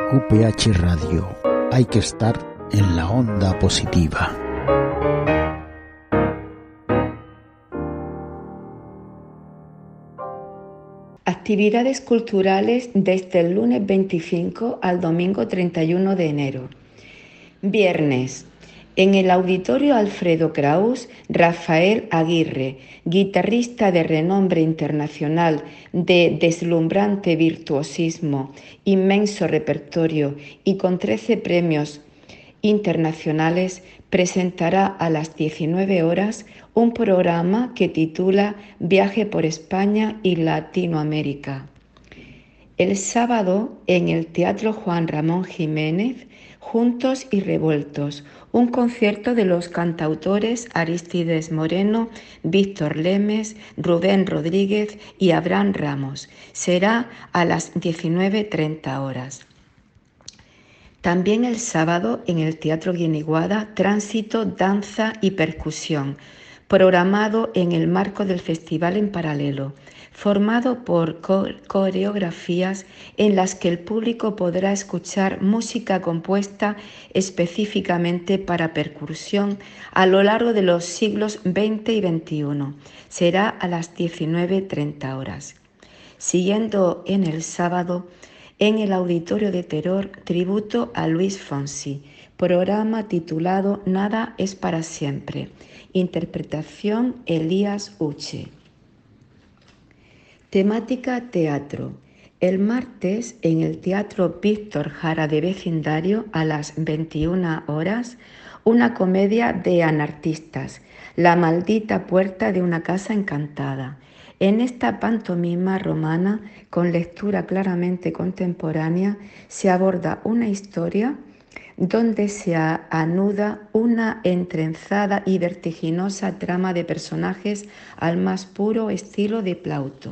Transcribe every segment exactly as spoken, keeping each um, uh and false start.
U P H Radio. Hay que estar en la onda positiva. Actividades culturales desde el lunes veinticinco al domingo treinta y uno de enero. Viernes. En el Auditorio Alfredo Kraus, Rafael Aguirre, guitarrista de renombre internacional de deslumbrante virtuosismo, inmenso repertorio y con trece premios internacionales, presentará a las diecinueve horas un programa que titula Viaje por España y Latinoamérica. El sábado, en el Teatro Juan Ramón Jiménez, Juntos y Revueltos, un concierto de los cantautores Arístides Moreno, Víctor Lemes, Rubén Rodríguez y Abraham Ramos. Será a las diecinueve treinta horas. También el sábado, en el Teatro Guiniguada, Tránsito, Danza y Percusión, programado en el marco del Festival en Paralelo, formado por coreografías en las que el público podrá escuchar música compuesta específicamente para percusión a lo largo de los siglos veinte y veintiuno. Será a las diecinueve treinta horas. Siguiendo en el sábado, en el Auditorio de Terror, tributo a Luis Fonsi, programa titulado Nada es para siempre, interpretación Elías Uche. Temática teatro. El martes, en el Teatro Víctor Jara de Vecindario, a las veintiuna horas, una comedia de anartistas, La maldita puerta de una casa encantada. En esta pantomima romana, con lectura claramente contemporánea, se aborda una historia donde se anuda una entrenzada y vertiginosa trama de personajes al más puro estilo de Plauto.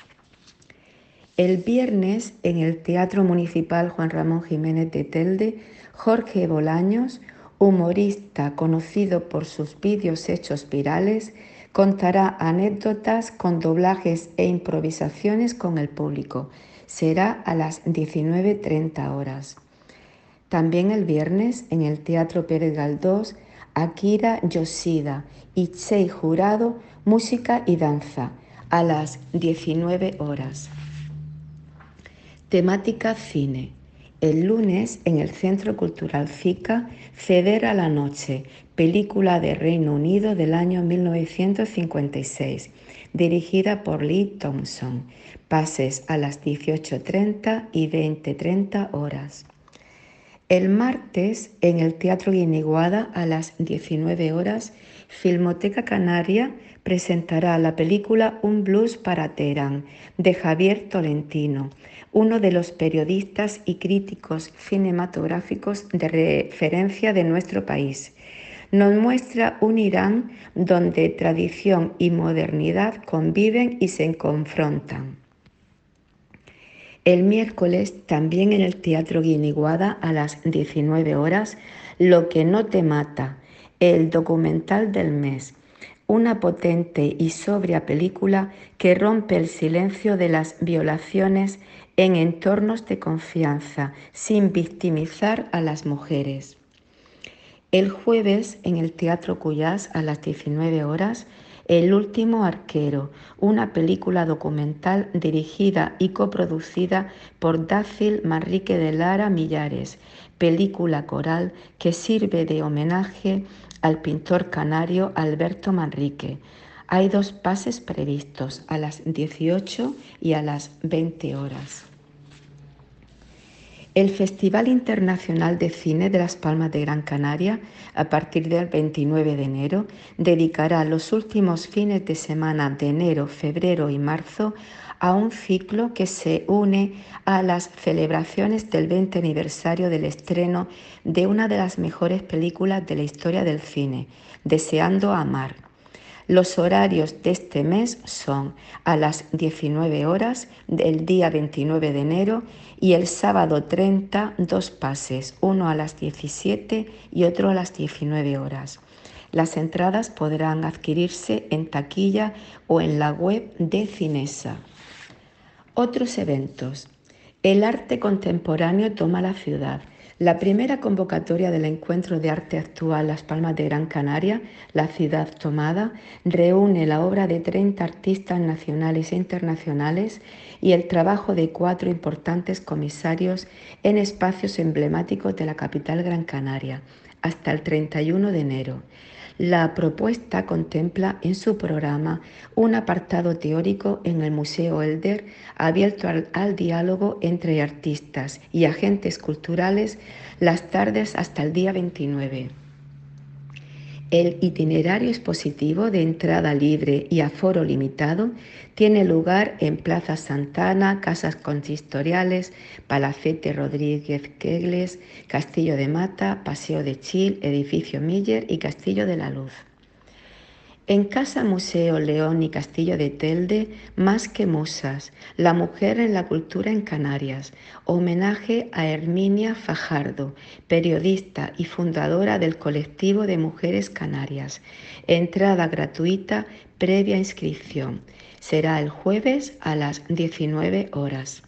El viernes, en el Teatro Municipal Juan Ramón Jiménez de Telde, Jorge Bolaños, humorista conocido por sus vídeos hechos virales, contará anécdotas con doblajes e improvisaciones con el público. Será a las diecinueve treinta horas. También el viernes, en el Teatro Pérez Galdós, Akira Yoshida y Chei Jurado, música y danza, a las diecinueve horas. Temática cine. El lunes, en el Centro Cultural Zika, Ceder a la noche, película de Reino Unido del año mil novecientos cincuenta y seis, dirigida por Lee Thompson. Pases a las dieciocho treinta y veinte treinta horas. El martes, en el Teatro Guiniguada, a las diecinueve horas, Filmoteca Canaria presentará la película Un blues para Teherán, de Javier Tolentino, uno de los periodistas y críticos cinematográficos de referencia de nuestro país. Nos muestra un Irán donde tradición y modernidad conviven y se confrontan. El miércoles, también en el Teatro Guiniguada, a las diecinueve horas, Lo que no te mata, el documental del mes, una potente y sobria película que rompe el silencio de las violaciones en entornos de confianza, sin victimizar a las mujeres. El jueves, en el Teatro Cuyás, a las diecinueve horas, El último arquero, una película documental dirigida y coproducida por Dácil Manrique de Lara Millares, película coral que sirve de homenaje al pintor canario Alberto Manrique. Hay dos pases previstos, a las dieciocho y a las veinte horas. El Festival Internacional de Cine de Las Palmas de Gran Canaria, a partir del veintinueve de enero, dedicará los últimos fines de semana de enero, febrero y marzo a un ciclo que se une a las celebraciones del veinte aniversario del estreno de una de las mejores películas de la historia del cine, Deseando amar. Los horarios de este mes son a las diecinueve horas del día veintinueve de enero y el sábado treinta, dos pases, uno a las diecisiete y otro a las diecinueve horas. Las entradas podrán adquirirse en taquilla o en la web de Cinesa. Otros eventos. El arte contemporáneo toma la ciudad. La primera convocatoria del Encuentro de Arte Actual Las Palmas de Gran Canaria, La Ciudad Tomada, reúne la obra de treinta artistas nacionales e internacionales y el trabajo de cuatro importantes comisarios en espacios emblemáticos de la capital gran canaria, hasta el treinta y uno de enero. La propuesta contempla en su programa un apartado teórico en el Museo Elder abierto al, al diálogo entre artistas y agentes culturales las tardes hasta el día veintinueve. El itinerario expositivo de entrada libre y aforo limitado tiene lugar en Plaza Santana, Casas Consistoriales, Palacete Rodríguez Quegles, Castillo de Mata, Paseo de Chil, Edificio Miller y Castillo de la Luz. En Casa Museo León y Castillo de Telde, Más que musas, la mujer en la cultura en Canarias, homenaje a Herminia Fajardo, periodista y fundadora del colectivo de Mujeres Canarias. Entrada gratuita previa inscripción. Será el jueves a las diecinueve horas.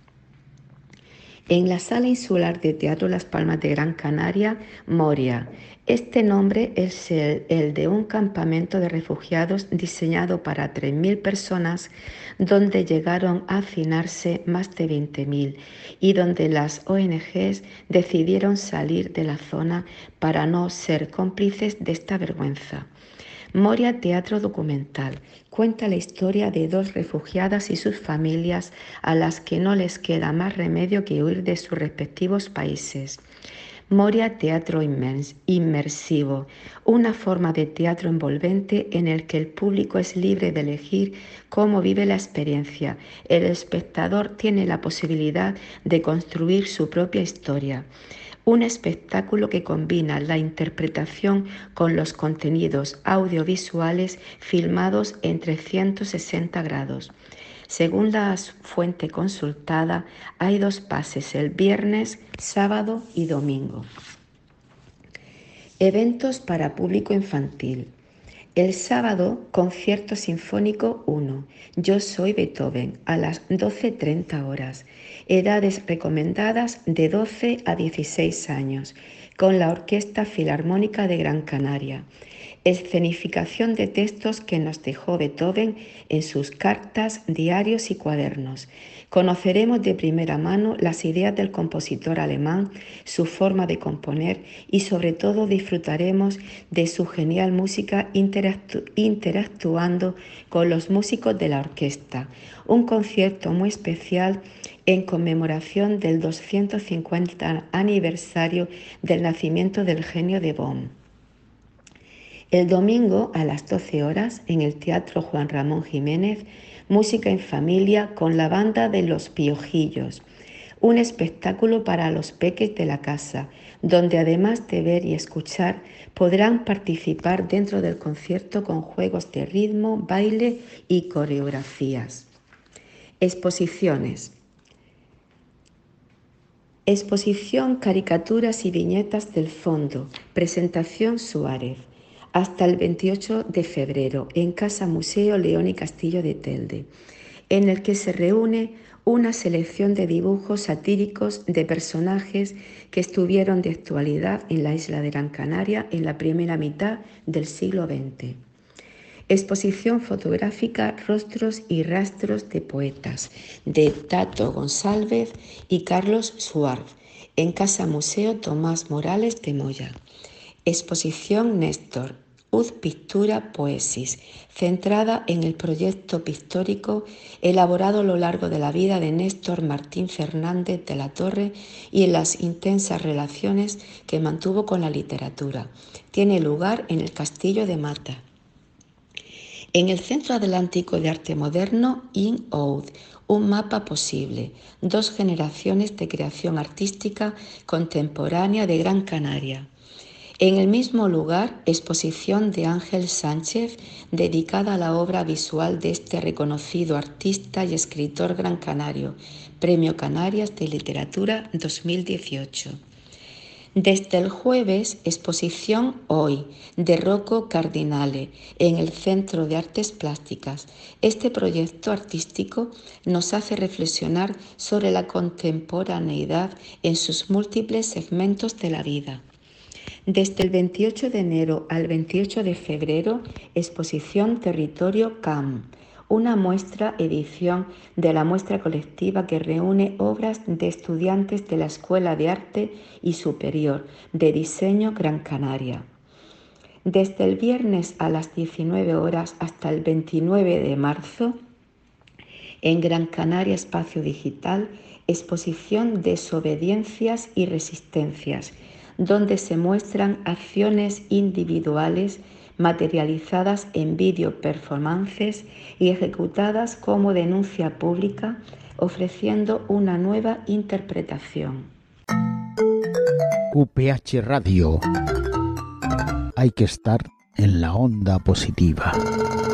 En la Sala Insular de Teatro Las Palmas de Gran Canaria, Moria. Este nombre es el, el de un campamento de refugiados diseñado para tres mil personas, donde llegaron a hacinarse más de veinte mil y donde las O N Ges decidieron salir de la zona para no ser cómplices de esta vergüenza. Moria Teatro Documental cuenta la historia de dos refugiadas y sus familias a las que no les queda más remedio que huir de sus respectivos países. Moria Teatro Inmersivo, una forma de teatro envolvente en el que el público es libre de elegir cómo vive la experiencia. El espectador tiene la posibilidad de construir su propia historia. Un espectáculo que combina la interpretación con los contenidos audiovisuales filmados en trescientos sesenta grados. Según la fuente consultada, hay dos pases el viernes, sábado y domingo. Eventos para público infantil. El sábado, concierto sinfónico uno, Yo soy Beethoven, a las doce treinta horas. Edades recomendadas de doce a dieciséis años, con la Orquesta Filarmónica de Gran Canaria. Escenificación de textos que nos dejó Beethoven en sus cartas, diarios y cuadernos. Conoceremos de primera mano las ideas del compositor alemán, su forma de componer y sobre todo disfrutaremos de su genial música interactu- interactuando con los músicos de la orquesta. Un concierto muy especial en conmemoración del doscientos cincuenta aniversario del nacimiento del genio de Bonn. El domingo a las doce horas en el Teatro Juan Ramón Jiménez, música en familia con la banda de Los Piojillos, un espectáculo para los peques de la casa, donde además de ver y escuchar podrán participar dentro del concierto con juegos de ritmo, baile y coreografías. Exposiciones. Exposición Caricaturas y Viñetas del Fondo, presentación Suárez. Hasta el veintiocho de febrero en Casa Museo León y Castillo de Telde, en el que se reúne una selección de dibujos satíricos de personajes que estuvieron de actualidad en la isla de Gran Canaria en la primera mitad del siglo veinte. Exposición fotográfica Rostros y Rastros de Poetas, de Tato González y Carlos Suárez, en Casa Museo Tomás Morales de Moya. Exposición Néstor, Uz Pictura Poesis, centrada en el proyecto pictórico elaborado a lo largo de la vida de Néstor Martín Fernández de la Torre y en las intensas relaciones que mantuvo con la literatura. Tiene lugar en el Castillo de Mata. En el Centro Atlántico de Arte Moderno, In Oud, un mapa posible, dos generaciones de creación artística contemporánea de Gran Canaria. En el mismo lugar, exposición de Ángel Sánchez dedicada a la obra visual de este reconocido artista y escritor gran canario, Premio Canarias de Literatura dos mil dieciocho. Desde el jueves, exposición Hoy, de Rocco Cardinale, en el Centro de Artes Plásticas. Este proyecto artístico nos hace reflexionar sobre la contemporaneidad en sus múltiples segmentos de la vida. Desde el veintiocho de enero al veintiocho de febrero, exposición Territorio C A M, una muestra edición de la muestra colectiva que reúne obras de estudiantes de la Escuela de Arte y Superior de Diseño Gran Canaria. Desde el viernes a las diecinueve horas hasta el veintinueve de marzo, en Gran Canaria Espacio Digital, exposición Desobediencias y Resistencias, donde se muestran acciones individuales materializadas en video performances y ejecutadas como denuncia pública, ofreciendo una nueva interpretación. U P H Radio. Hay que estar en la onda positiva.